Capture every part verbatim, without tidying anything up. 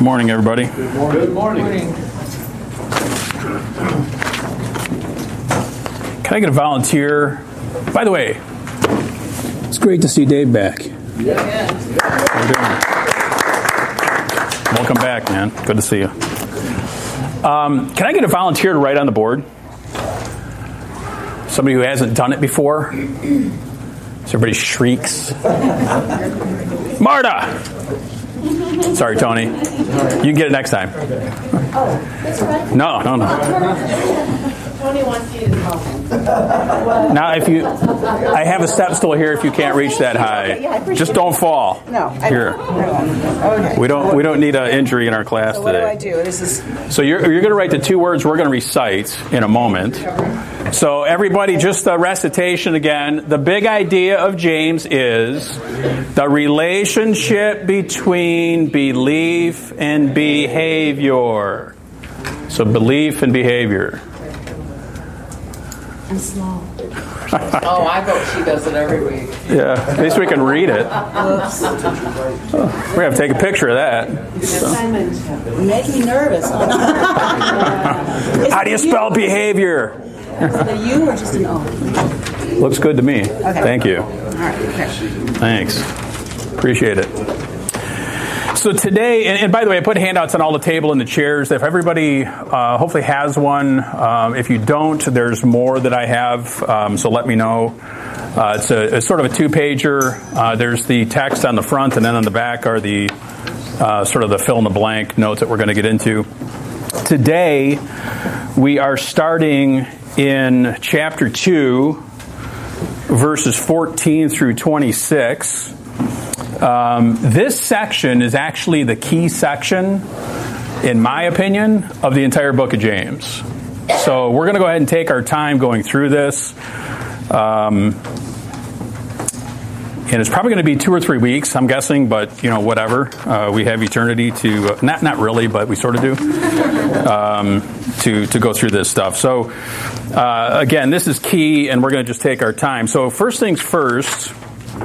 Good morning, everybody. Good morning. Good morning. Can I get a volunteer? By the way, it's great to see Dave back. Yeah. How you doing? Welcome back, man. Good to see you. Um, can I get a volunteer to write on the board? Somebody who hasn't done it before? So everybody shrieks. Marta! Sorry, Tony. You can get it next time. Oh, that's right. No, no, no. Tony wants you to help him. Now, if you, I have a step stool here. If you can't reach that high, just don't fall. No, I here. Okay. We don't. We don't need an injury in our class so what today. do I do? This is. So you're you're going to write the two words we're going to recite in a moment. So everybody, just the recitation again. The big idea of James is the relationship between belief and behavior. So belief and behavior. I'm small. Oh, I vote she does it every week. Yeah, at least we can read it. We have to take a picture of that. So. You make me nervous. How do you spell behavior? Is it a U or just an O? Looks good to me. Okay. Thank you. All right. Okay. Thanks. Appreciate it. So today, and, and by the way, I put handouts on all the table and the chairs. If everybody uh, hopefully has one, um, if you don't, there's more that I have, um, so let me know. Uh, it's, a, it's sort of a two-pager. Uh, there's the text on the front, and then on the back are the uh, sort of the fill-in-the-blank notes that we're going to get into. Today, we are starting in chapter two, verses fourteen through twenty-six. Um, this section is actually the key section, in my opinion, of the entire book of James. So we're going to go ahead and take our time going through this. Um, and it's probably going to be two or three weeks, I'm guessing, but, you know, whatever. Uh, we have eternity to, uh, not not really, but we sort of do, um, to, to go through this stuff. So, uh, again, this is key, and we're going to just take our time. So first things first,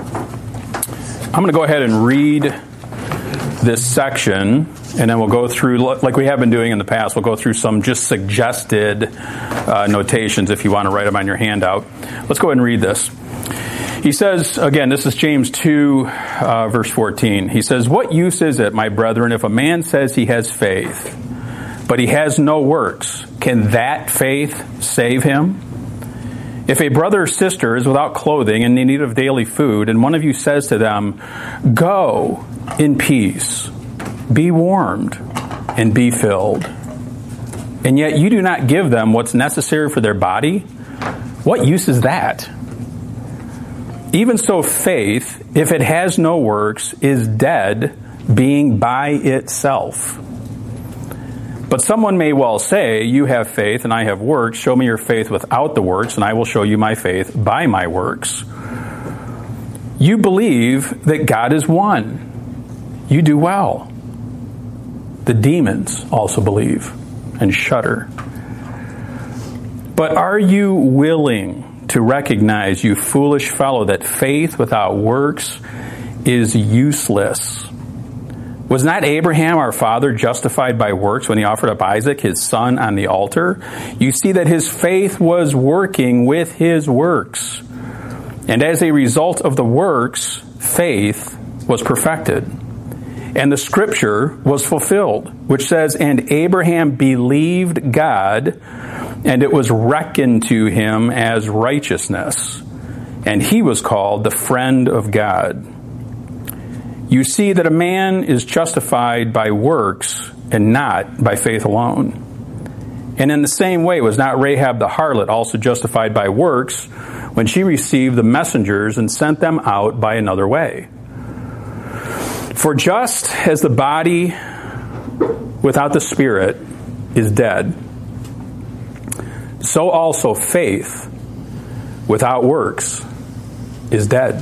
I'm going to go ahead and read this section, and then we'll go through, like we have been doing in the past, we'll go through some just suggested uh, notations if you want to write them on your handout. Let's go ahead and read this. He says, again, this is James two, uh, verse fourteen. He says, "What use is it, my brethren, if a man says he has faith, but he has no works? Can that faith save him? If a brother or sister is without clothing and in need of daily food, and one of you says to them, 'Go in peace, be warmed, and be filled,' and yet you do not give them what's necessary for their body, what use is that? Even so, faith, if it has no works, is dead, being by itself. But someone may well say, 'You have faith and I have works. Show me your faith without the works, and I will show you my faith by my works.' You believe that God is one. You do well. The demons also believe and shudder. But are you willing to recognize, you foolish fellow, that faith without works is useless? Was not Abraham, our father, justified by works when he offered up Isaac, his son, on the altar? You see that his faith was working with his works. And as a result of the works, faith was perfected. And the scripture was fulfilled, which says, 'And Abraham believed God, and it was reckoned to him as righteousness. And he was called the friend of God.' You see that a man is justified by works and not by faith alone. And in the same way, was not Rahab the harlot also justified by works when she received the messengers and sent them out by another way? For just as the body without the spirit is dead, so also faith without works is dead."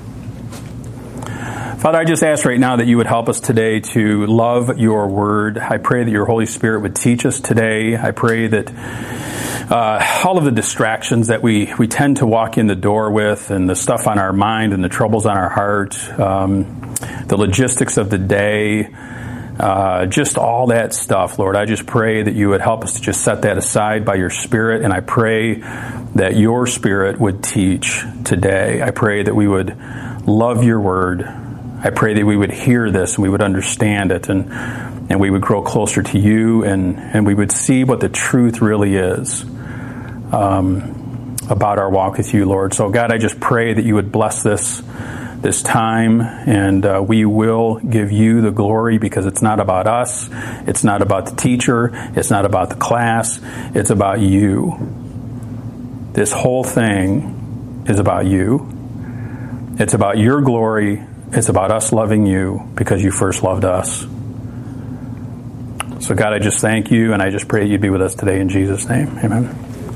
Father, I just ask right now that you would help us today to love your word. I pray that your Holy Spirit would teach us today. I pray that uh, all of the distractions that we, we tend to walk in the door with, and the stuff on our mind and the troubles on our heart, um, the logistics of the day, Uh, just all that stuff, Lord. I just pray that you would help us to just set that aside by your Spirit, and I pray that your Spirit would teach today. I pray that we would love your word. I pray that we would hear this and we would understand it, and and we would grow closer to you, and, and we would see what the truth really is um, about our walk with you, Lord. So, God, I just pray that you would bless this this time, and uh, we will give you the glory, because it's not about us, it's not about the teacher, it's not about the class, it's about you. This whole thing is about you. It's about your glory. It's about us loving you because you first loved us. So God, I just thank you, and I just pray you'd be with us today in Jesus' name. Amen.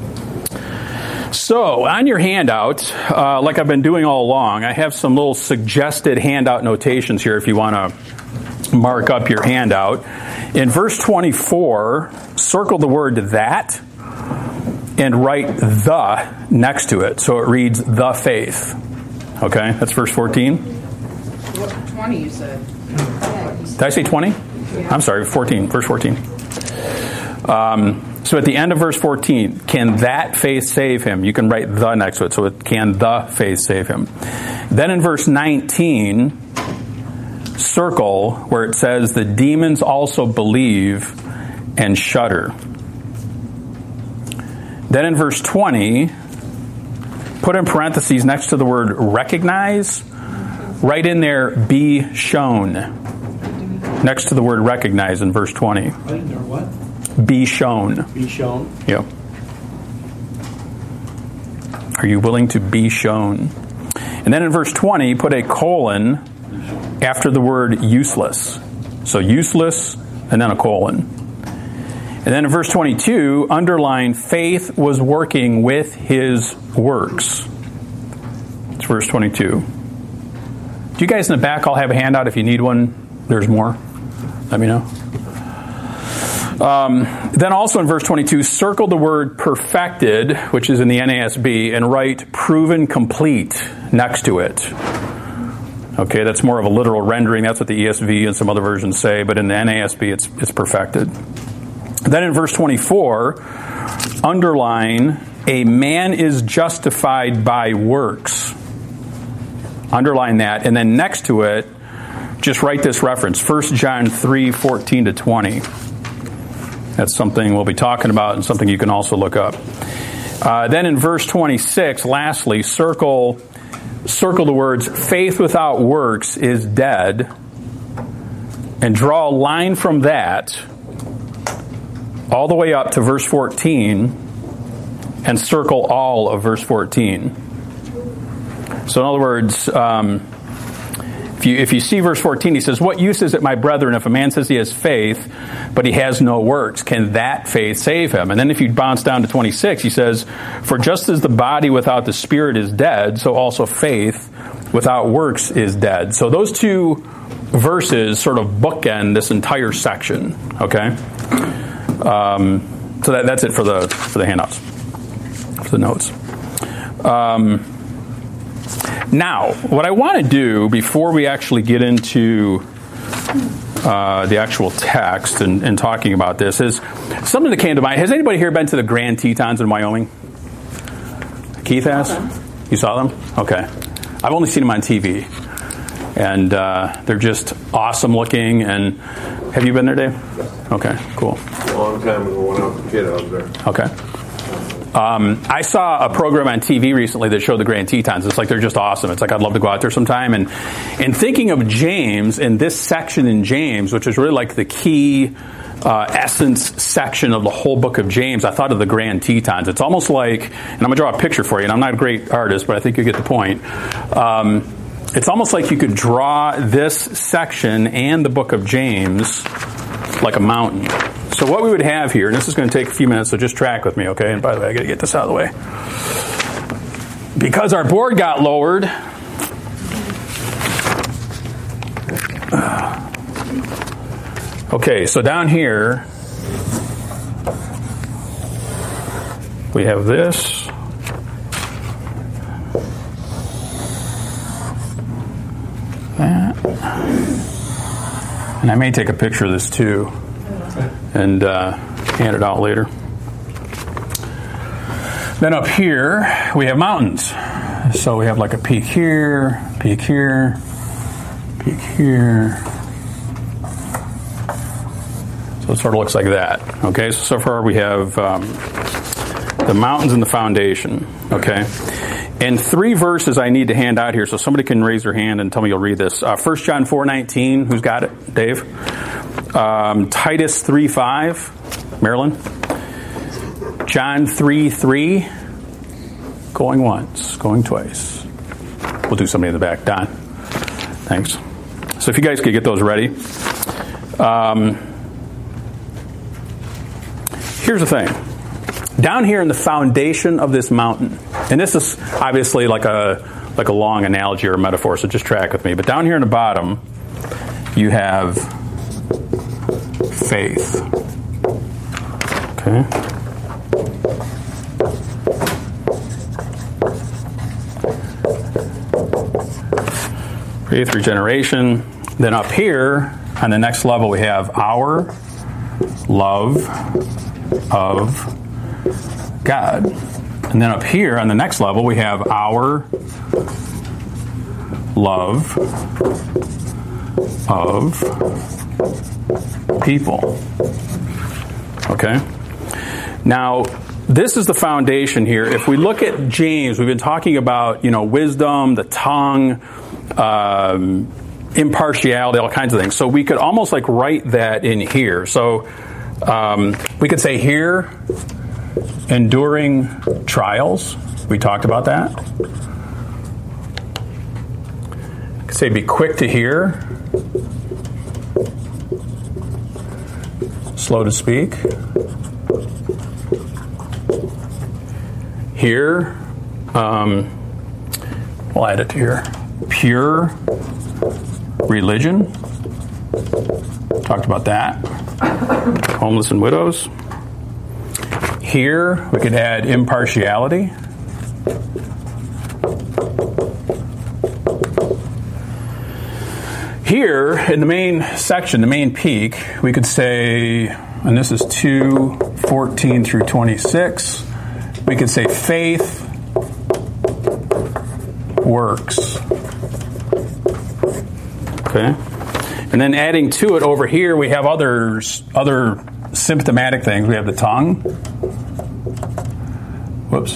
So, on your handout, uh, like I've been doing all along, I have some little suggested handout notations here if you want to mark up your handout. In verse twenty-four, circle the word that and write the next to it. So it reads, the faith. Okay, that's verse fourteen. What, twenty you said. Did I say twenty? Yeah. I'm sorry, fourteen, verse fourteen. Um... So at the end of verse fourteen, can that faith save him? You can write the next to it. So it, can the faith save him? Then in verse nineteen, circle where it says the demons also believe and shudder. Then in verse twenty, put in parentheses next to the word recognize, write in there be shown. Next to the word recognize in verse twenty. Right in there, what? Be shown. Be shown. Yep. Are you willing to be shown? And then in verse twenty, put a colon after the word useless. So useless, and then a colon. And then in verse twenty-two, underline faith was working with his works. It's verse twenty-two. Do you guys in the back all have a handout? If you need one, there's more. Let me know. Um, then also in verse twenty-two, circle the word perfected, which is in the N A S B, and write proven complete next to it. Okay, that's more of a literal rendering. That's what the E S V and some other versions say, but in the N A S B, it's it's perfected. Then in verse twenty-four, underline, a man is justified by works. Underline that, and then next to it, just write this reference, First John three, fourteen to twenty. That's something we'll be talking about and something you can also look up. Uh, then in verse twenty-six, lastly, circle circle the words, faith without works is dead, and draw a line from that all the way up to verse fourteen, and circle all of verse fourteen. So in other words, um, If you, if you see verse fourteen, he says, what use is it, my brethren, if a man says he has faith, but he has no works? Can that faith save him? And then if you bounce down to twenty-six, he says, for just as the body without the spirit is dead, so also faith without works is dead. So those two verses sort of bookend this entire section, okay? Um, so that, that's it for the for the handouts, for the notes. Um, Now, what I want to do before we actually get into uh, the actual text and, and talking about this is something that came to mind. Has anybody here been to the Grand Tetons in Wyoming? Keith has? You saw them? Okay. I've only seen them on T V. And uh, they're just awesome looking. And have you been there, Dave? Okay, cool. A long time ago when I was a kid, I was there. Okay. Um, I saw a program on T V recently that showed the Grand Tetons. It's like they're just awesome. It's like I'd love to go out there sometime. And and thinking of James and this section in James, which is really like the key uh, essence section of the whole book of James, I thought of the Grand Tetons. It's almost like, and I'm going to draw a picture for you, and I'm not a great artist, but I think you get the point. Um, it's almost like you could draw this section and the book of James like a mountain. So what we would have here, and this is going to take a few minutes, so just track with me, okay? And by the way, I got to get this out of the way. Because our board got lowered, okay, so down here, we have this. That. And I may take a picture of this too and uh, hand it out later. Then up here, we have mountains. So we have like a peak here, peak here, peak here. So it sort of looks like that. Okay, so so far we have um, the mountains and the foundation. Okay, and three verses I need to hand out here, so somebody can raise their hand and tell me you'll read this. Uh, First John four nineteen, who's got it? Dave. Um, Titus three five, Marilyn. John three three, going once, going twice. We'll do somebody in the back. Don. Thanks. So if you guys could get those ready. Um, here's the thing. Down here in the foundation of this mountain, and this is obviously like a like a long analogy or a metaphor, so just track with me. But down here in the bottom, you have faith. Okay. Faith, regeneration. Then up here, on the next level, we have our love of God. And then up here, on the next level, we have our love of people. Okay? Now, this is the foundation here. If we look at James, we've been talking about, you know, wisdom, the tongue, um, impartiality, all kinds of things. So we could almost like write that in here. So um, we could say here, enduring trials. We talked about that. We could say be quick to hear, slow to speak. Here, um, we'll add it to here. Pure religion. Talked about that. Homeless and widows. Here, we could add impartiality. Here, in the main section, the main peak, we could say, and this is two fourteen through twenty-six, we could say faith works. Okay? And then adding to it over here, we have others, other symptomatic things. We have the tongue. Whoops.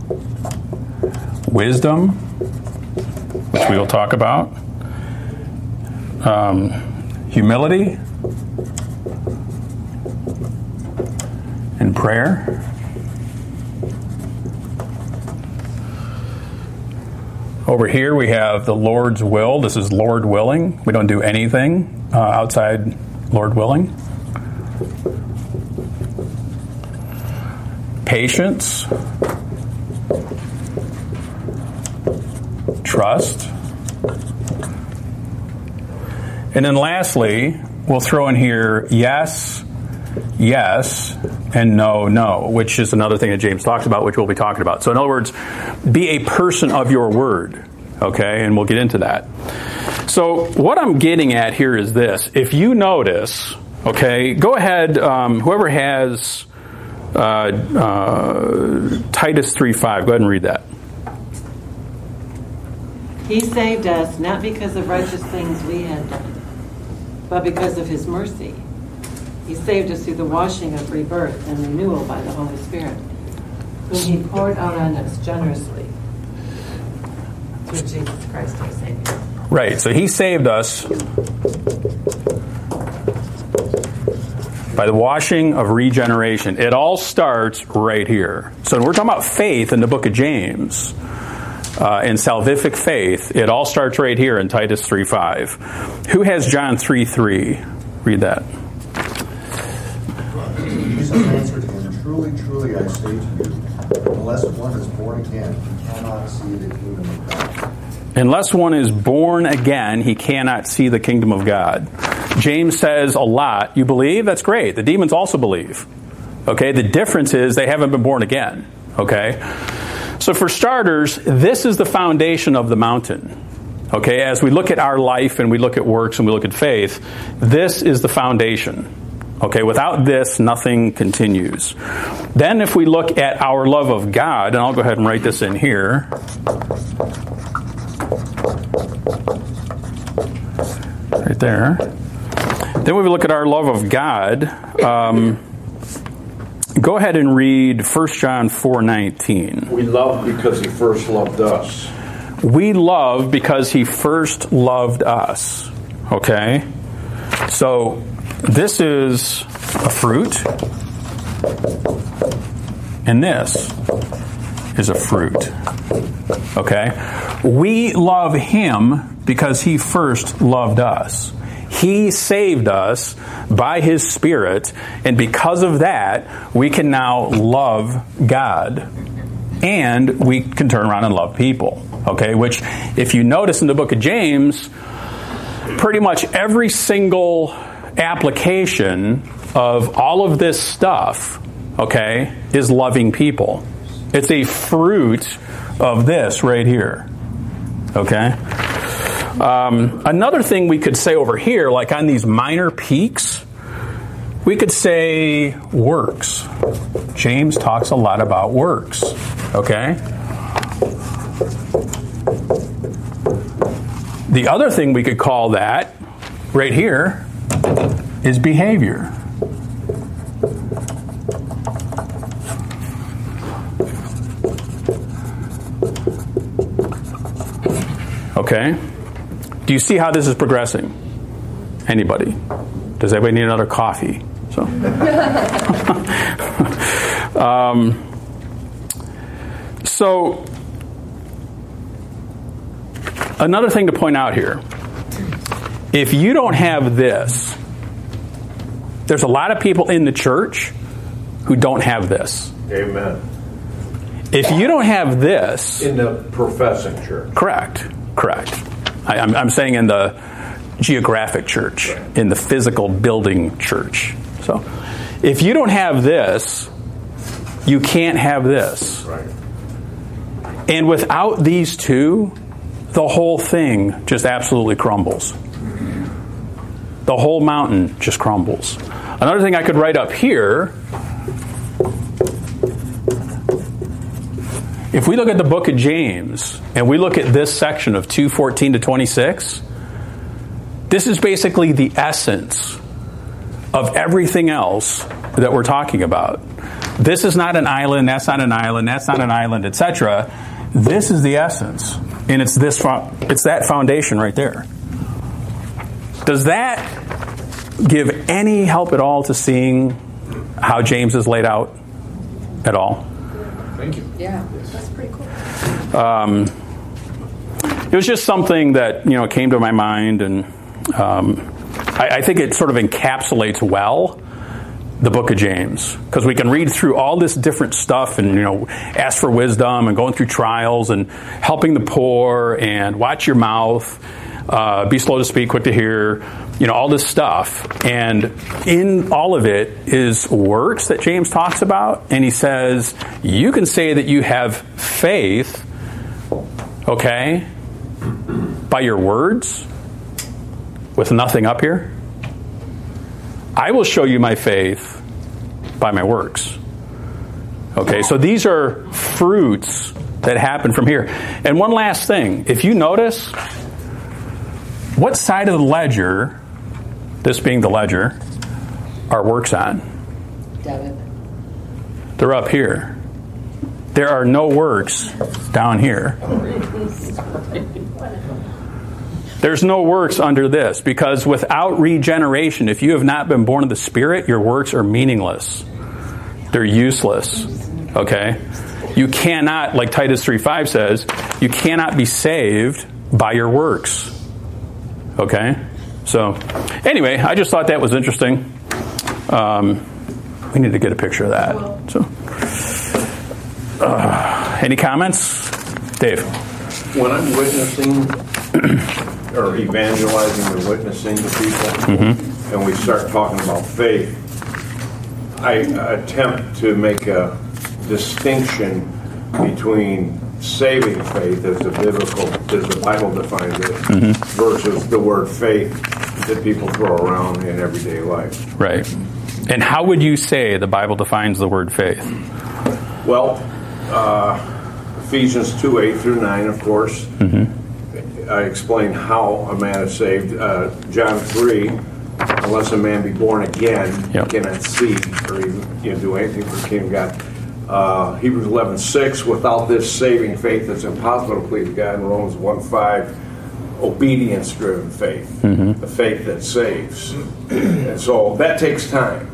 Wisdom, which we will talk about. Um, humility. And prayer. Over here we have the Lord's will. This is Lord willing. We don't do anything uh, outside Lord willing. Patience. Trust. And then lastly, we'll throw in here yes, yes, and no, no, which is another thing that James talks about, which we'll be talking about. So in other words, be a person of your word, okay? And we'll get into that. So what I'm getting at here is this. If you notice, okay, go ahead, um, whoever has uh, uh, Titus three five, go ahead and read that. He saved us not because of righteous things we had done, but because of his mercy. He saved us through the washing of rebirth and renewal by the Holy Spirit, whom he poured out on us generously through Jesus Christ our Savior. Right, so he saved us by the washing of regeneration. It all starts right here. So when we're talking about faith in the book of James, uh, and salvific faith, it all starts right here in Titus three five. Who has John three three? Read that. Jesus answered him, "Truly, truly, I say to you, unless one is born again, he cannot see the kingdom of God." Unless one is born again, he cannot see the kingdom of God. James says a lot. You believe? That's great. The demons also believe. Okay? The difference is they haven't been born again. Okay? So for starters, this is the foundation of the mountain. Okay, as we look at our life and we look at works and we look at faith, this is the foundation. Okay, without this, nothing continues. Then if we look at our love of God, and I'll go ahead and write this in here. Right there. Then when we look at our love of God, um, go ahead and read First John four nineteen. We love because he first loved us. We love because he first loved us. Okay? So, this is a fruit, and this is a fruit. Okay? We love him because he first loved us. He saved us by his Spirit, and because of that, we can now love God. And we can turn around and love people. Okay? Which, if you notice in the book of James, pretty much every single application of all of this stuff, okay, is loving people. It's a fruit of this right here. Okay? Um, another thing we could say over here, like on these minor peaks, we could say works. James talks a lot about works. Okay? The other thing we could call that right here is behavior. Okay? Do you see how this is progressing? Anybody? Does anybody need another coffee? So, um, so another thing to point out here. If you don't have this, there's a lot of people in the church who don't have this. Amen. If you don't have this... In the professing church. Correct. Correct. I, I'm, I'm saying in the geographic church, in the physical building church. So, if you don't have this, you can't have this. Right. And without these two, the whole thing just absolutely crumbles. The whole mountain just crumbles. Another thing I could write up here, if we look at the book of James, and we look at this section of two fourteen to twenty-six, this is basically the essence of everything else that we're talking about. This is not an island, that's not an island, that's not an island, et cetera. This is the essence. And it's this it's that foundation right there. Does that give any help at all to seeing how James is laid out at all? Thank you. Yeah. That's pretty cool. Um, it was just something that, you know, came to my mind, and um, I, I think it sort of encapsulates well the book of James, because we can read through all this different stuff and, you know, ask for wisdom and going through trials and helping the poor and watch your mouth, uh, be slow to speak, quick to hear, you know, all this stuff. And in all of it is works that James talks about. And he says, you can say that you have faith, okay, by your words with nothing up here. I will show you my faith by my works. Okay, so these are fruits that happen from here. And one last thing, if you notice, what side of the ledger, this being the ledger, are works on? Debit. They're up here. There are no works down here. There's no works under this, because without regeneration, if you have not been born of the Spirit, your works are meaningless. They're useless. Okay? You cannot, like Titus three five says, you cannot be saved by your works. Okay? So, anyway, I just thought that was interesting. Um, we need to get a picture of that. So, uh, any comments? Dave? When I'm witnessing or evangelizing or witnessing to people, mm-hmm. and we start talking about faith, I attempt to make a distinction between saving faith as the biblical, as the Bible defines it, mm-hmm. versus the word faith that people throw around in everyday life. Right. And how would you say the Bible defines the word faith? Well, uh, Ephesians two, eight through nine, of course. Mm-hmm. I explain how a man is saved. Uh, John three, unless a man be born again, yep. he cannot see or even you know, do anything for the kingdom of God. Uh, Hebrews eleven six, without this saving faith, it's impossible to please God. And Romans one five, obedience-driven faith, mm-hmm. the faith that saves. And so that takes time.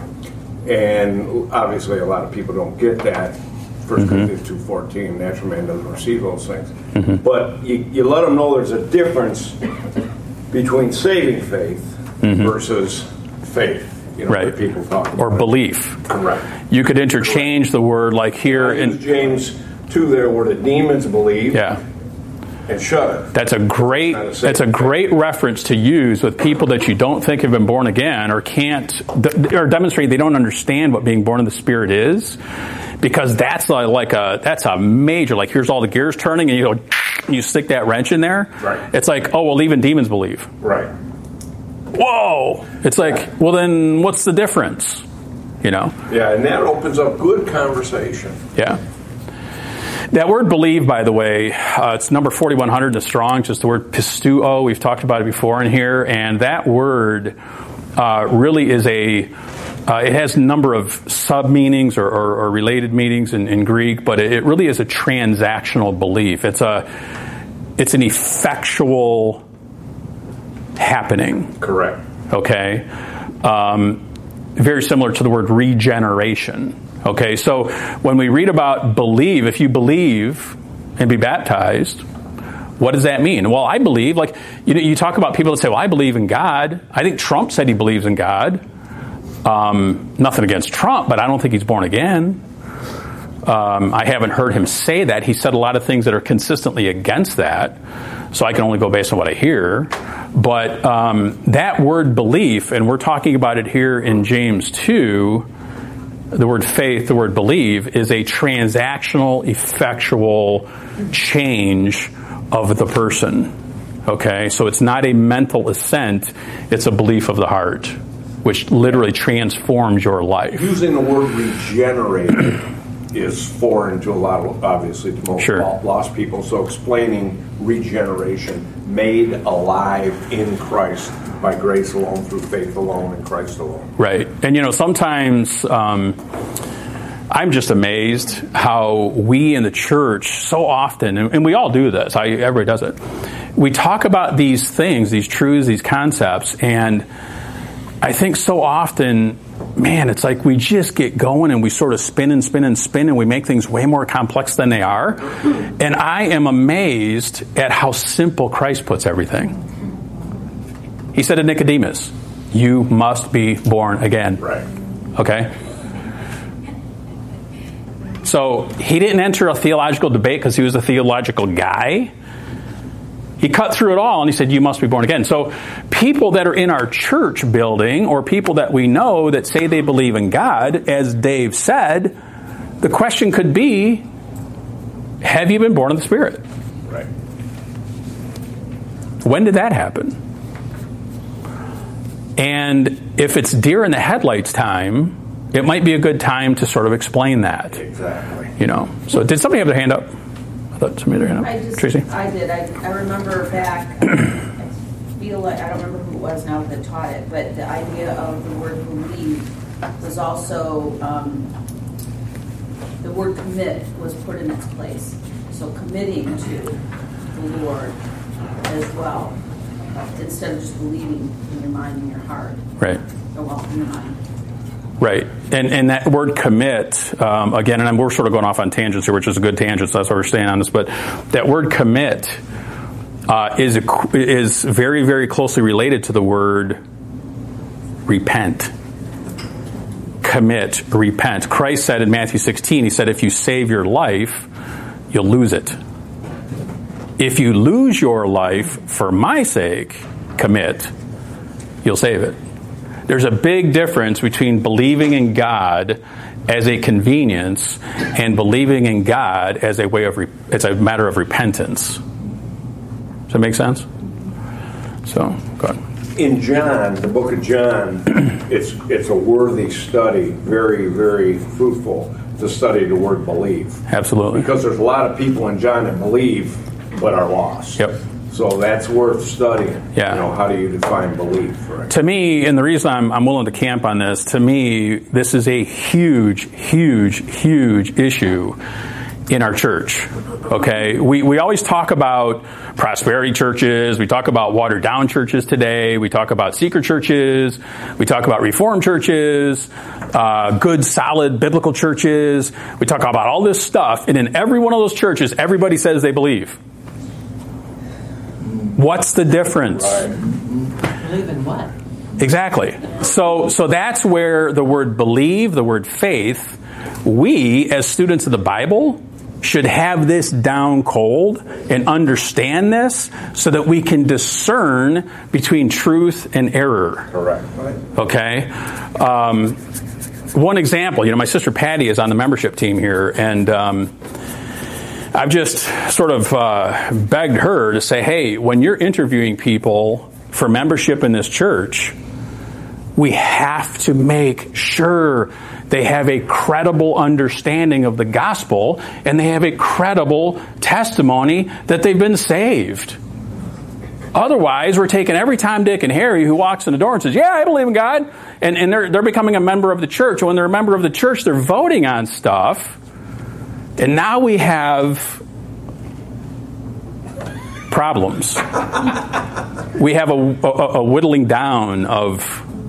And obviously a lot of people don't get that. First mm-hmm. Corinthians two fourteen, natural man doesn't receive those things. Mm-hmm. But you, you let them know there's a difference between saving faith mm-hmm. versus faith. You know, right. People talk about or belief. Correct. You could interchange Correct. the word like here in James two there where the demons believe. Yeah. And shudder. That's a great a that's a great reference to use with people that you don't think have been born again or can't or demonstrate they don't understand what being born of the Spirit is, because that's like a that's a major, like here's all the gears turning and you go and you stick that wrench in there. Right. It's like, oh well, even demons believe. Right. Whoa! It's like, well then what's the difference? You know? Yeah, and that opens up good conversation. Yeah. That word believe, by the way, uh, it's number forty-one hundred in the Strong's, just the word pisteuo. We've talked about it before in here. And that word uh, really is a, uh, it has a number of sub-meanings or, or, or related meanings in, in Greek, but it, it really is a transactional belief. It's a, it's an effectual happening. Correct. Okay? Um, very similar to the word regeneration. Okay, so when we read about believe, if you believe and be baptized, what does that mean? Well, I believe, like, you know, you talk about people that say, well, I believe in God. I think Trump said he believes in God. Um, nothing against Trump, but I don't think he's born again. Um, I haven't heard him say that. He said a lot of things that are consistently against that, so I can only go based on what I hear. But um, that word belief, and we're talking about it here in James two, the word faith, the word believe, is a transactional, effectual change of the person. Okay? So it's not a mental assent, it's a belief of the heart, which literally transforms your life. Using the word regenerated is foreign to a lot of, obviously, to most sure. lost people. So explaining regeneration, made alive in Christ by grace alone, through faith alone, in Christ alone. Right. And, you know, sometimes um, I'm just amazed how we in the church so often, and, and we all do this, I, everybody does it, we talk about these things, these truths, these concepts, and I think so often, man, it's like we just get going and we sort of spin and spin and spin and we make things way more complex than they are. And I am amazed at how simple Christ puts everything. He said to Nicodemus, you must be born again. Right. Okay? So he didn't enter a theological debate because he was a theological guy. He cut through it all and he said, you must be born again. So people that are in our church building or people that we know that say they believe in God, as Dave said, the question could be, have you been born of the Spirit? Right. When did that happen? And if it's deer in the headlights time, it might be a good time to sort of explain that. Exactly. You know. So did somebody have their hand up? I thought somebody had their hand up. I just, Tracy? I did. I, I remember back, I feel like, I don't remember who it was now that taught it, but the idea of the word believe was also, um, the word commit was put in its place. So committing to the Lord as well, instead of just believing in your mind and your heart. Right. Or well, in your mind. Right. And and that word commit, um, again, and I'm, we're sort of going off on tangents here, which is a good tangent, so that's why we're staying on this, but that word commit uh, is a, is very, very closely related to the word repent. Commit, repent. Christ said in Matthew sixteen, he said, if you save your life, you'll lose it. If you lose your life for my sake, commit, you'll save it. There's a big difference between believing in God as a convenience and believing in God as a way of, re- it's a matter of repentance. Does that make sense? So, go ahead. In John, the book of John, it's it's a worthy study, very, very fruitful to study the word believe. Absolutely. Because there's a lot of people in John that believe but are lost. Yep. So that's worth studying. Yeah. You know, how do you define belief? Right? To me, and the reason I'm, I'm willing to camp on this, to me, this is a huge, huge, huge issue in our church. Okay, we we always talk about prosperity churches. We talk about watered down churches today. We talk about secret churches. We talk about reformed churches, uh, good, solid biblical churches. We talk about all this stuff, and in every one of those churches, everybody says they believe. What's the difference? Believe in what? Exactly. So so that's where the word believe, the word faith, we as students of the Bible should have this down cold and understand this so that we can discern between truth and error. Correct. Okay? Um, one example, you know, my sister Patty is on the membership team here, and um, I've just sort of uh, begged her to say, hey, when you're interviewing people for membership in this church, we have to make sure they have a credible understanding of the gospel and they have a credible testimony that they've been saved. Otherwise, we're taking every Tom, Dick, and Harry who walks in the door and says, yeah, I believe in God, and, and they're, they're becoming a member of the church. And when they're a member of the church, they're voting on stuff. And now we have problems. We have a, a, a whittling down of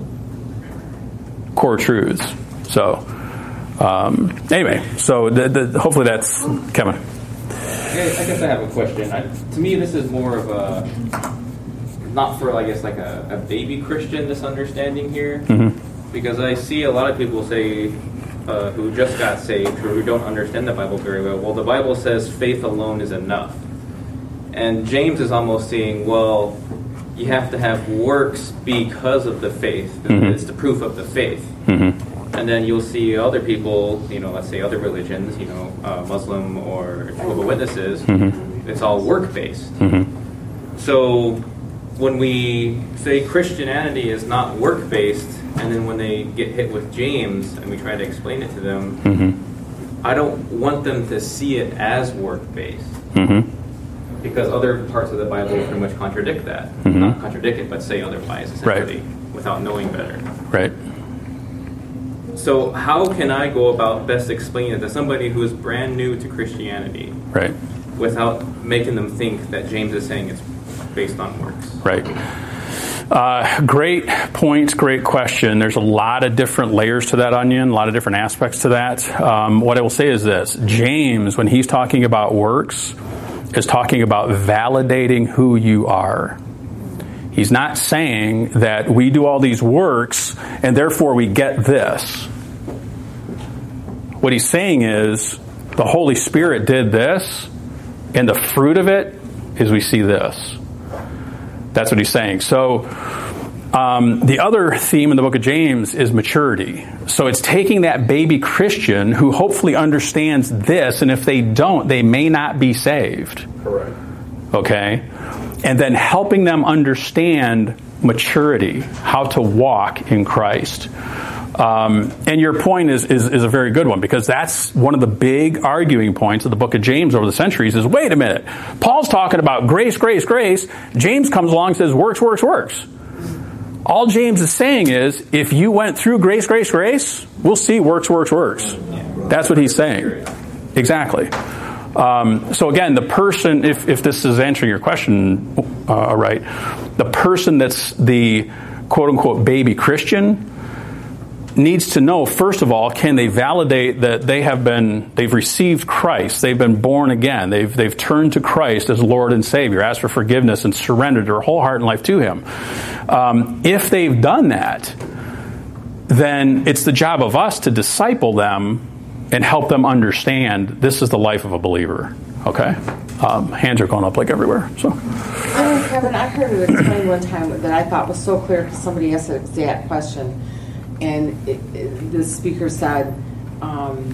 core truths. So, um, anyway, so the, the, hopefully that's Kevin. I guess I have a question. I, to me, this is more of a, not for, I guess, like a, a baby Christian, this understanding here. Mm-hmm. Because I see a lot of people say, uh, who just got saved, or who don't understand the Bible very well, well, the Bible says faith alone is enough. And James is almost saying, well, you have to have works because of the faith. Mm-hmm. It's the proof of the faith. Mm-hmm. And then you'll see other people, you know, let's say other religions, you know, uh, Muslim or Jehovah's Witnesses, mm-hmm. it's all work-based. Mm-hmm. So when we say Christianity is not work-based, and then when they get hit with James and we try to explain it to them, mm-hmm. I don't want them to see it as work-based. Mm-hmm. Because other parts of the Bible pretty much contradict that. Mm-hmm. Not contradict it, but say otherwise, essentially, right. Without knowing better. Right. So how can I go about best explaining it to somebody who is brand new to Christianity, right, without making them think that James is saying it's based on works? Right. Uh, great point, great question. There's a lot of different layers to that onion, a lot of different aspects to that. Um, what I will say is this. James, when he's talking about works, is talking about validating who you are. He's not saying that we do all these works and therefore we get this. What he's saying is the Holy Spirit did this, and the fruit of it is we see this. That's what he's saying. So um, the other theme in the book of James is maturity. So it's taking that baby Christian who hopefully understands this, and if they don't, they may not be saved. Correct. Okay? And then helping them understand maturity, how to walk in Christ. Um, and your point is, is is a very good one, because that's one of the big arguing points of the book of James over the centuries is, wait a minute, Paul's talking about grace, grace, grace. James comes along and says works, works, works. All James is saying is, if you went through grace, grace, grace, we'll see works, works, works. That's what he's saying. Exactly. Um, so again, the person, if, if this is answering your question uh, right, the person that's the quote-unquote baby Christian needs to know, first of all, can they validate that they have been, they've received Christ, they've been born again, they've they've turned to Christ as Lord and Savior, asked for forgiveness and surrendered their whole heart and life to Him. Um, if they've done that, then it's the job of us to disciple them and help them understand this is the life of a believer. Okay? Um, hands are going up like everywhere. So, oh, Kevin, I heard it explained one time that I thought was so clear because somebody asked an exact question. And it, it, the speaker said, um,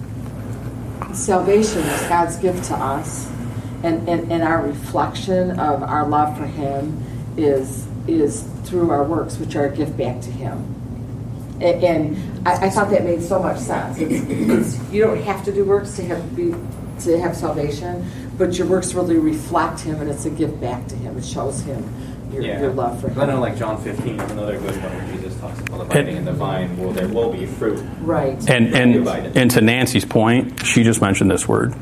salvation is God's gift to us, and, and, and our reflection of our love for Him is is through our works, which are a gift back to Him. And, and I, I thought that made so much sense. It's, it's, you don't have to do works to have be, to have salvation, but your works really reflect Him, and it's a gift back to Him. It shows Him your, Yeah. your love for Him. I know, like John fifteen is another good one where Jesus talks about abiding in the vine. Well, there will be fruit. Right. And and and to Nancy's point, she just mentioned this word.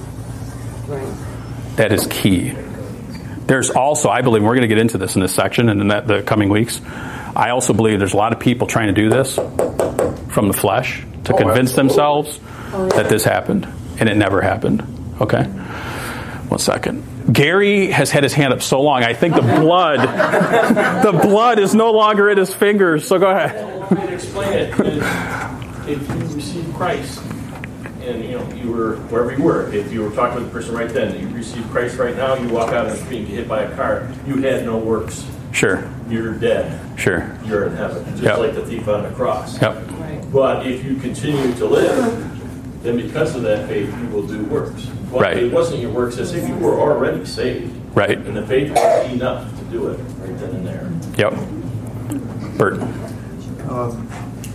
Right. That is key. There's also, I believe, we're going to get into this in this section and in that, the coming weeks. I also believe there's a lot of people trying to do this from the flesh to Oh, convince absolutely. themselves Oh, yeah. that this happened, and it never happened. Okay? One second. Gary has had his hand up so long, I think the blood, the blood is no longer in his fingers, so go ahead. Well, one way to explain it is if you receive Christ, and you know you were wherever you were, if you were talking with the person right then, you receive Christ right now, you walk out in the street and get hit by a car, you had no works. Sure. You're dead. Sure. You're in heaven, just Yep. like the thief on the cross. Yep. But if you continue to live, then because of that faith, you will do works. But Right. it wasn't your works as if you were already saved. Right. And the faith was enough to do it right then and there. Yep. Bert. Um,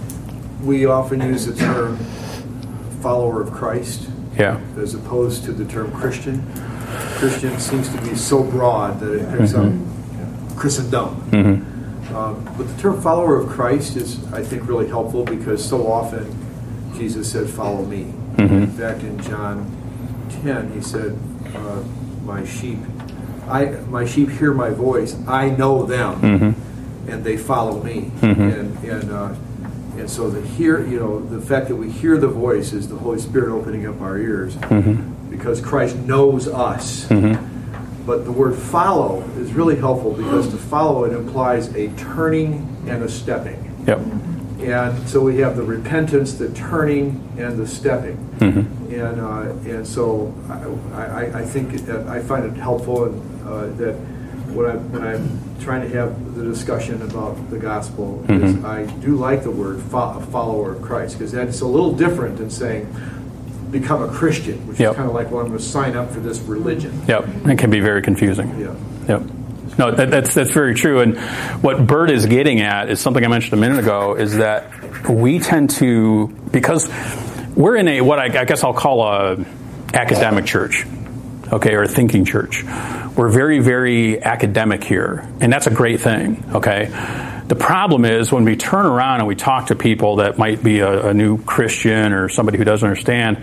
we often use the term follower of Christ Yeah. as opposed to the term Christian. Christian seems to be so broad that it picks up Christendom. Mm-hmm. Um, but the term follower of Christ is, I think, really helpful because so often Jesus said, follow me. Mm-hmm. In fact, in John ten, he said, uh, my sheep, I my sheep hear my voice. I know them, Mm-hmm. and they follow me. Mm-hmm. And and uh, and so the hear, you know, the fact that we hear the voice is the Holy Spirit opening up our ears, Mm-hmm. because Christ knows us. Mm-hmm. But the word follow is really helpful because to follow, it implies a turning and a stepping. Yep. And so we have the repentance, the turning, and the stepping. Mm-hmm. And uh, and so I, I, I think that I find it helpful and, uh, that when, I, when I'm trying to have the discussion about the gospel, Mm-hmm. is I do like the word fo- follower of Christ, because that's a little different than saying become a Christian, which Yep. is kind of like, well, I'm going to sign up for this religion. Yep. It can be very confusing. Yeah. Yep. No, that, that's that's very true. And what Bert is getting at is something I mentioned a minute ago, is that we tend to, because we're in a, what I, I guess I'll call a academic church, okay, or a thinking church. We're very, very academic here, and that's a great thing, okay? The problem is when we turn around and we talk to people that might be a, a new Christian or somebody who doesn't understand,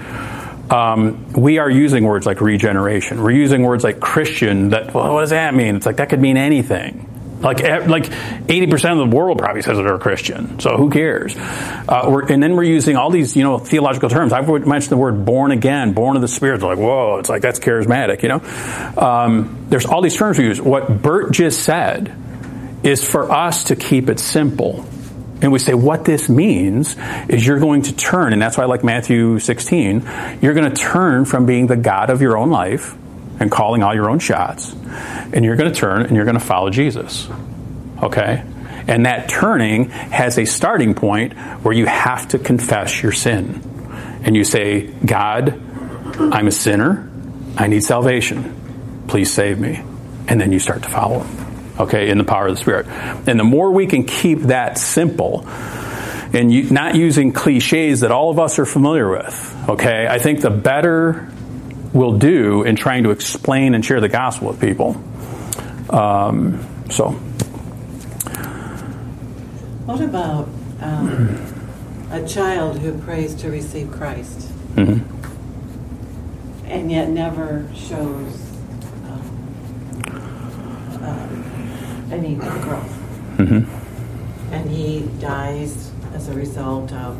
Um, we are using words like regeneration. We're using words like Christian. That, well, what does that mean? It's like that could mean anything. Like like eighty percent of the world probably says they're a Christian. So who cares? Uh, we're, and then we're using all these, you know, theological terms. I've mentioned the word born again, born of the Spirit. They're like, whoa, it's like that's charismatic, you know. Um, there's all these terms we use. What Bert just said is for us to keep it simple. And we say what this means is you're going to turn, and that's why I like Matthew sixteen, you're going to turn from being the God of your own life and calling all your own shots, and you're going to turn and you're going to follow Jesus. Okay? And that turning has a starting point where you have to confess your sin. And you say, God, I'm a sinner. I need salvation. Please save me. And then you start to follow him. Okay, in the power of the Spirit. And the more we can keep that simple and you, not using cliches that all of us are familiar with, okay, I think the better we'll do in trying to explain and share the gospel with people. Um, so. What about um, a child who prays to receive Christ Mm-hmm. and yet never shows um, um, any growth? Mm-hmm. And he dies as a result of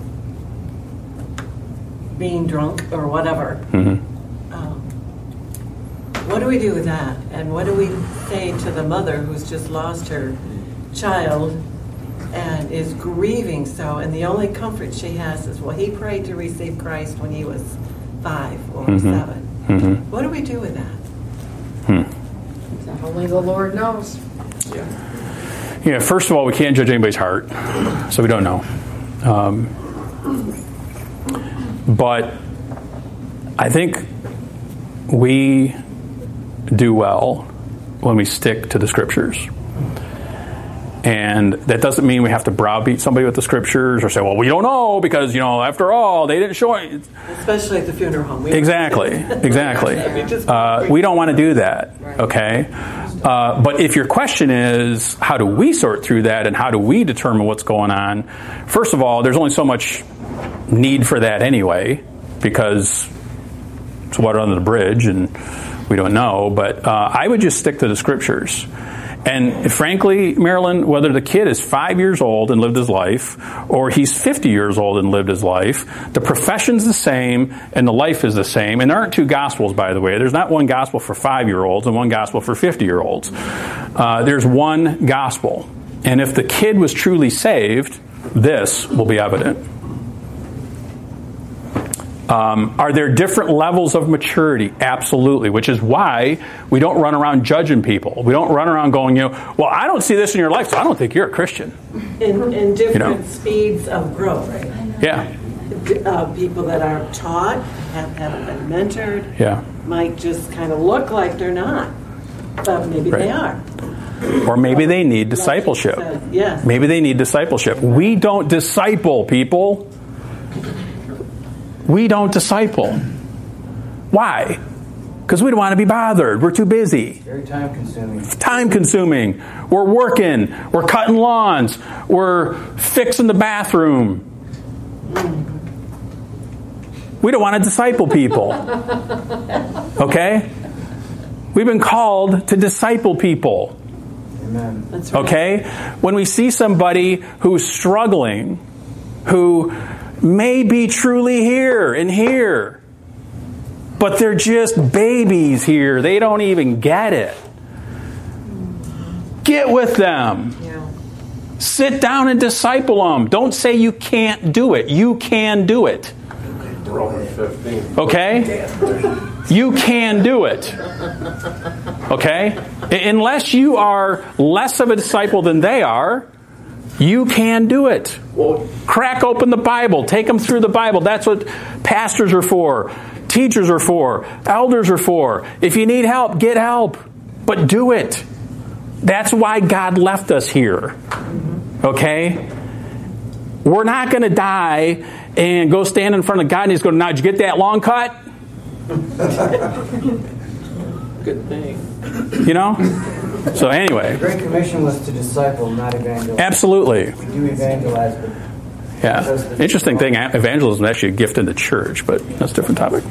being drunk or whatever. Mm-hmm. Um, what do we do with that? And what do we say to the mother who's just lost her child and is grieving so, and the only comfort she has is, well, he prayed to receive Christ when he was five or Mm-hmm. seven. Mm-hmm. What do we do with that? Hmm. Only the Lord knows. Yeah. Yeah, first of all, we can't judge anybody's heart, so we don't know. Um, But I think we do well when we stick to the Scriptures. And that doesn't mean we have to browbeat somebody with the Scriptures or say, well, we don't know because, you know, after all, they didn't show it. Especially at the funeral home. We Exactly, exactly. Uh, we don't want to do that, okay? Uh, but if your question is, how do we sort through that and how do we determine what's going on? First of all, there's only so much need for that anyway, because it's water under the bridge and we don't know. But uh, I would just stick to the Scriptures. And frankly, Marilyn, whether the kid is five years old and lived his life, or he's fifty years old and lived his life, the profession's the same and the life is the same. And there aren't two gospels, by the way. There's not one gospel for five-year-olds and one gospel for fifty-year-olds. Uh, there's one gospel. And if the kid was truly saved, this will be evident. Um, are there different levels of maturity? Absolutely, which is why we don't run around judging people. We don't run around going, you know, well, I don't see this in your life, so I don't think you're a Christian. In, in different You know? speeds of growth. Yeah. Uh, people that aren't taught, have, haven't been mentored, Yeah. might just kind of look like they're not, but maybe they Right. are. Or maybe they need discipleship. Yes. Maybe they need discipleship. We don't disciple people. We don't disciple. Why? Because we don't want to be bothered. We're too busy. Very time consuming. Time consuming. We're working. We're cutting lawns. We're fixing the bathroom. We don't want to disciple people. Okay? We've been called to disciple people. Amen. That's right. Okay? When we see somebody who's struggling, who may be truly here and here, but they're just babies here. They don't even get it. Get with them. Yeah. Sit down and disciple them. Don't say you can't do it. You can do it. Romans fifteen. Okay? You can do it. Okay? Unless you are less of a disciple than they are, you can do it. Crack open the Bible. Take them through the Bible. That's what pastors are for. Teachers are for. Elders are for. If you need help, get help. But do it. That's why God left us here. Okay? We're not going to die and go stand in front of God and he's going, now, did you get that long cut? Good thing. You know? So anyway. The Great Commission was to disciple, not evangelize. Absolutely. We do evangelize, but Yeah. Interesting thing, evangelism is actually a gift in the church, but that's a different topic.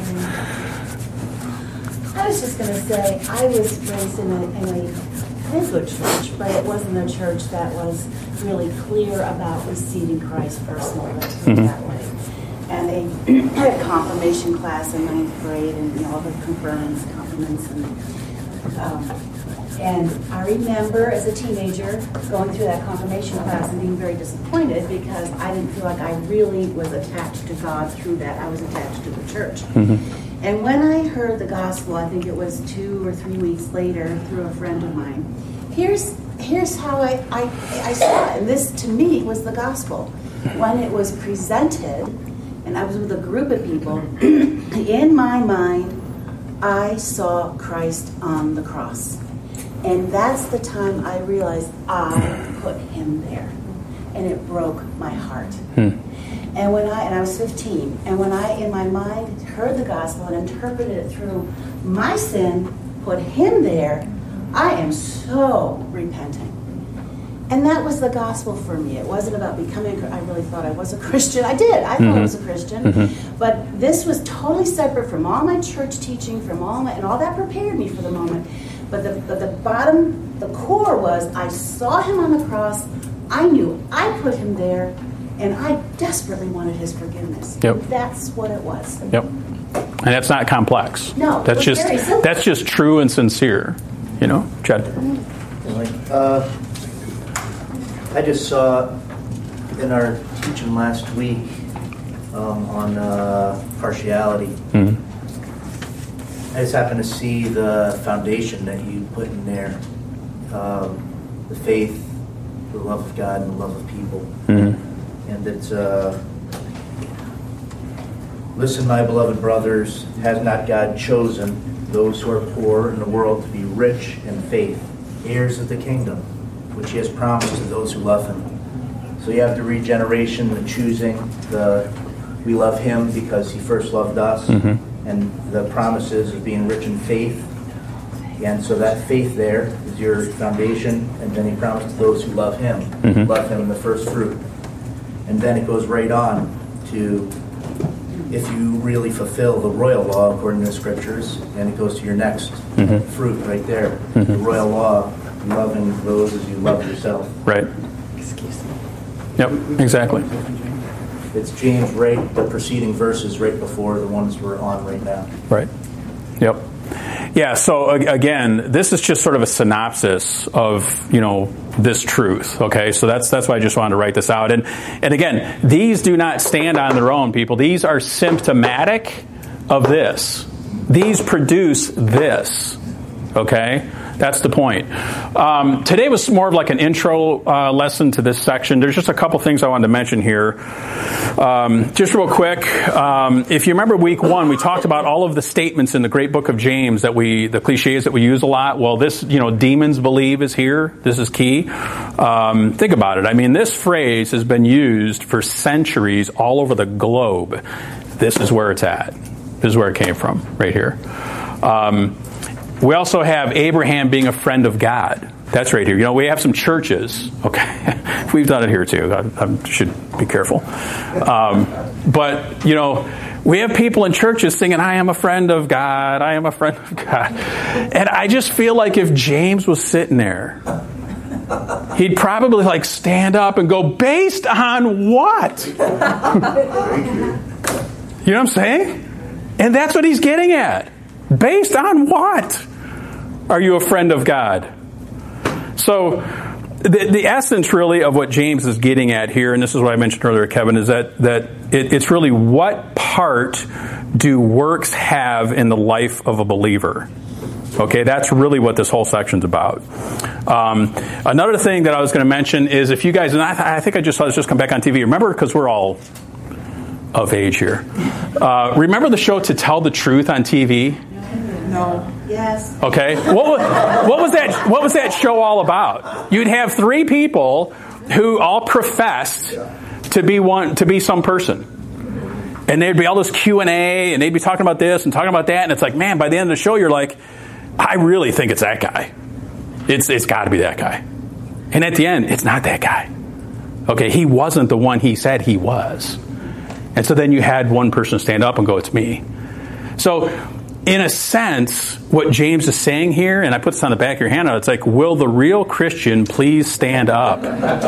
I was just going to say, I was raised in a, in a good church, but it wasn't a church that was really clear about receiving Christ personally. Let's put it Mhm. that way. And they had a confirmation class in ninth grade, and you know, all the confirmants, compliments, and um, and I remember as a teenager going through that confirmation class and being very disappointed because I didn't feel like I really was attached to God through that. I was attached to the church. Mm-hmm. And when I heard the gospel, I think it was two or three weeks later through a friend of mine, here's here's how I, I, I saw it. And this, to me, was the gospel. When it was presented, and I was with a group of people, in my mind, I saw Christ on the cross. And that's the time I realized I put him there. And it broke my heart. Hmm. And when I, and I was fifteen, and when I, in my mind, heard the gospel and interpreted it through my sin, put him there, I am so repentant. And that was the gospel for me. It wasn't about becoming, I really thought I was a Christian. I did. I thought Mm-hmm. I was a Christian. Mm-hmm. But this was totally separate from all my church teaching, from all my, and all that prepared me for the moment. But the, but the bottom, the core was, I saw him on the cross. I knew I put him there. And I desperately wanted his forgiveness. Yep. And that's what it was. Yep. And that's not complex. No, it that's was just very simple. that's just true and sincere. You know, Chad. Like, uh, I just saw in our teaching last week um, on uh, partiality. Mm-hmm. I just happened to see the foundation that you put in there, um, the faith, the love of God, and the love of people. Mm-hmm. And it's uh, Listen, my beloved brothers, has not God chosen those who are poor in the world to be rich in faith, heirs of the kingdom, which he has promised to those who love him? So you have the regeneration, the choosing, the we love him because he first loved us, mm-hmm. and the promises of being rich in faith. And so that faith there is your foundation, and then he promised to those who love him, mm-hmm. love him in the first fruit. And then it goes right on to, if you really fulfill the royal law according to the scriptures, and it goes to your next mm-hmm. fruit right there, mm-hmm. the royal law, loving those as you love yourself. Right. Excuse me. Yep, exactly. It's James right, the preceding verses right before the ones we're on right now. Right. Yep. Yeah, so again, this is just sort of a synopsis of, you know, this truth, okay? So that's that's why I just wanted to write this out. And and again, these do not stand on their own, people. These are symptomatic of this. These produce this, okay? That's the point. Um, today was more of like an intro uh, lesson to this section. There's just a couple things I wanted to mention here. Um, just real quick, um, if you remember week one, we talked about all of the statements in the great book of James that we, the cliches that we use a lot. Well, this, you know, demons believe is here. This is key. Um, think about it. I mean, this phrase has been used for centuries all over the globe. This is where it's at. This is where it came from, right here. Um, We also have Abraham being a friend of God. That's right here. You know, we have some churches. Okay, we've done it here too. I, I should be careful. Um, but, you know, we have people in churches singing, I am a friend of God. I am a friend of God. And I just feel like if James was sitting there, he'd probably like stand up and go, based on what? You know what I'm saying? And that's what he's getting at. Based on what are you a friend of God? So the, the essence really of what James is getting at here, and this is what I mentioned earlier, Kevin, is that, that it, it's really what part do works have in the life of a believer? Okay, that's really what this whole section's about. Um, another thing that I was going to mention is if you guys, and I, I think I just saw this just come back on T V, remember, because we're all of age here. Uh, remember the show To Tell the Truth on T V? No. Yes. Okay. What was, what was that? What was that show all about? You'd have three people who all professed to be one, to be some person, and there'd be all this Q and A, and they'd be talking about this and talking about that, and it's like, man, by the end of the show, you're like, I really think it's that guy. It's it's got to be that guy, and at the end, it's not that guy. Okay, he wasn't the one he said he was, and so then you had one person stand up and go, "It's me." So, in a sense, what James is saying here, and I put this on the back of your handout, it's like, will the real Christian please stand up?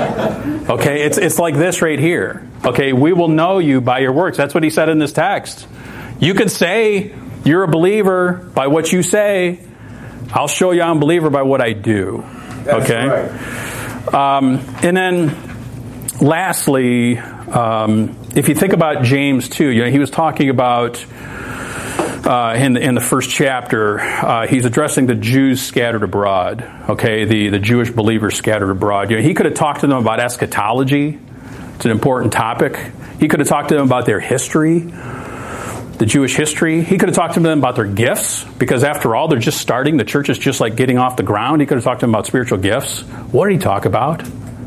Okay, it's it's like this right here. Okay, we will know you by your works. That's what he said in this text. You could say you're a believer by what you say. I'll show you I'm a believer by what I do. That's okay? Right. Um, and then, lastly, um, if you think about James two, you know, he was talking about Uh, in, the, in the first chapter, uh, he's addressing the Jews scattered abroad, okay, the, the Jewish believers scattered abroad. You know, he could have talked to them about eschatology. It's an important topic. He could have talked to them about their history, the Jewish history. He could have talked to them about their gifts, because after all, they're just starting. The church is just like getting off the ground. He could have talked to them about spiritual gifts. What did he talk about?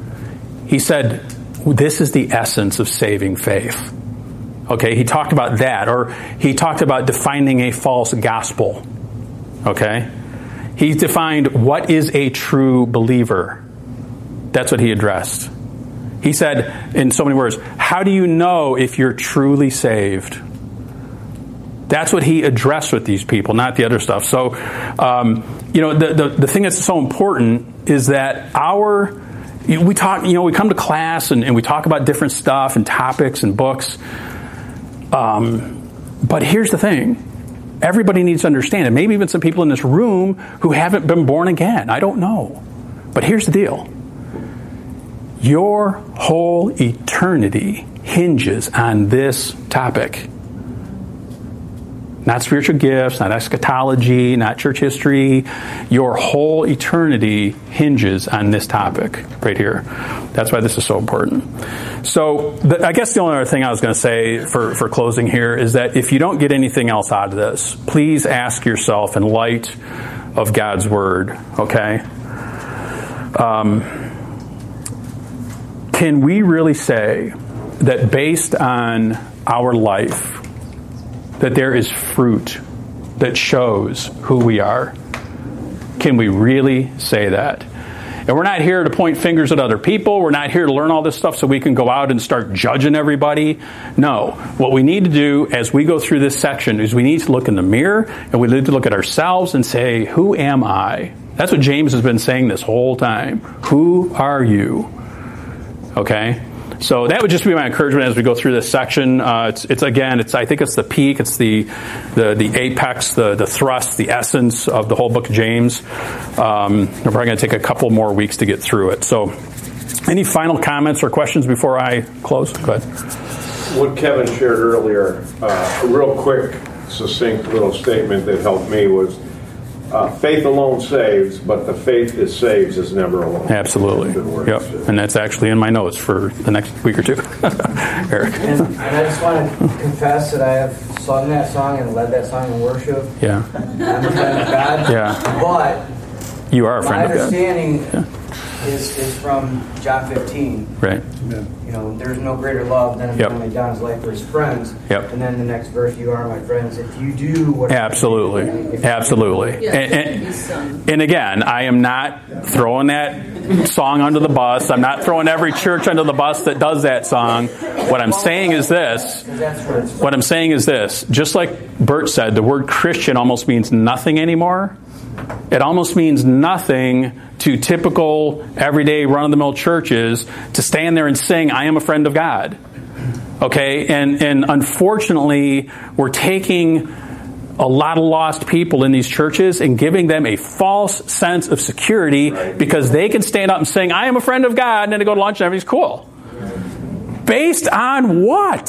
He said, this is the essence of saving faith. Okay, he talked about that, or he talked about defining a false gospel. Okay? He defined what is a true believer. That's what he addressed. He said, in so many words, how do you know if you're truly saved? That's what he addressed with these people, not the other stuff. So, um, you know, the, the, the thing that's so important is that our, you know, we talk, you know, we come to class and, and we talk about different stuff and topics and books. Um, but here's the thing. Everybody needs to understand, and maybe even some people in this room who haven't been born again. I don't know. But here's the deal. Your whole eternity hinges on this topic. Not spiritual gifts, not eschatology, not church history. Your whole eternity hinges on this topic right here. That's why this is so important. So the, I guess the only other thing I was going to say for, for closing here is that if you don't get anything else out of this, please ask yourself in light of God's Word, okay? Um, can we really say that based on our life, that there is fruit that shows who we are? Can we really say that? And we're not here to point fingers at other people. We're not here to learn all this stuff so we can go out and start judging everybody. No. What we need to do as we go through this section is we need to look in the mirror and we need to look at ourselves and say, who am I? That's what James has been saying this whole time. Who are you? Okay? So that would just be my encouragement as we go through this section. Uh, it's, it's again, it's I think it's the peak, it's the the, the apex, the, the thrust, the essence of the whole book of James. Um, we're probably going to take a couple more weeks to get through it. So, any final comments or questions before I close? Go ahead. What Kevin shared earlier, uh, a real quick, succinct little statement that helped me was, Uh, faith alone saves, but the faith that saves is never alone. Absolutely. Yep. And that's actually in my notes for the next week or two. Eric. And, and I just want to confess that I have sung that song and led that song in worship. Yeah. I'm a friend of God. Yeah. But you are a friend my of God. My understanding yeah. is, is from John fifteen. Right. You know, there's no greater love than a yep. man lay down his life for his friends. Yep. And then the next verse, you are my friends if you do what. Absolutely. Absolutely. Yeah, and, and, and again, I am not throwing that song under the bus. I'm not throwing every church under the bus that does that song. What I'm saying is this. What I'm saying is this. Just like Bert said, the word Christian almost means nothing anymore. It almost means nothing to typical, everyday, run-of-the-mill churches to stand there and sing, I am a friend of God. Okay? And, and unfortunately, we're taking a lot of lost people in these churches and giving them a false sense of security because they can stand up and sing, I am a friend of God, and then they go to lunch and everything's cool. Based on what?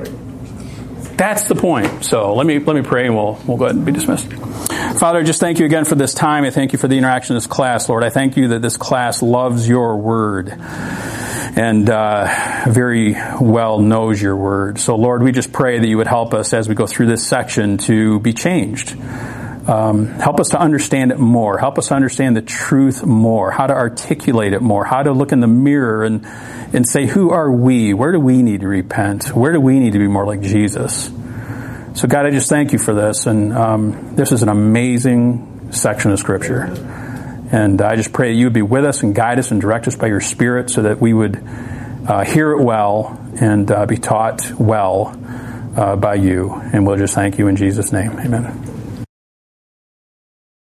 That's the point. So let me let me pray and we'll we'll go ahead and be dismissed. Father, I just thank you again for this time. I thank you for the interaction of this class, Lord. I thank you that this class loves your word and uh, very well knows your word. So, Lord, we just pray that you would help us as we go through this section to be changed. Um, help us to understand it more. Help us to understand the truth more, how to articulate it more, how to look in the mirror and, and say, who are we? Where do we need to repent? Where do we need to be more like Jesus? So, God, I just thank you for this. And um, this is an amazing section of Scripture. And I just pray that you would be with us and guide us and direct us by your Spirit so that we would uh, hear it well and uh, be taught well uh, by you. And we'll just thank you in Jesus' name. Amen.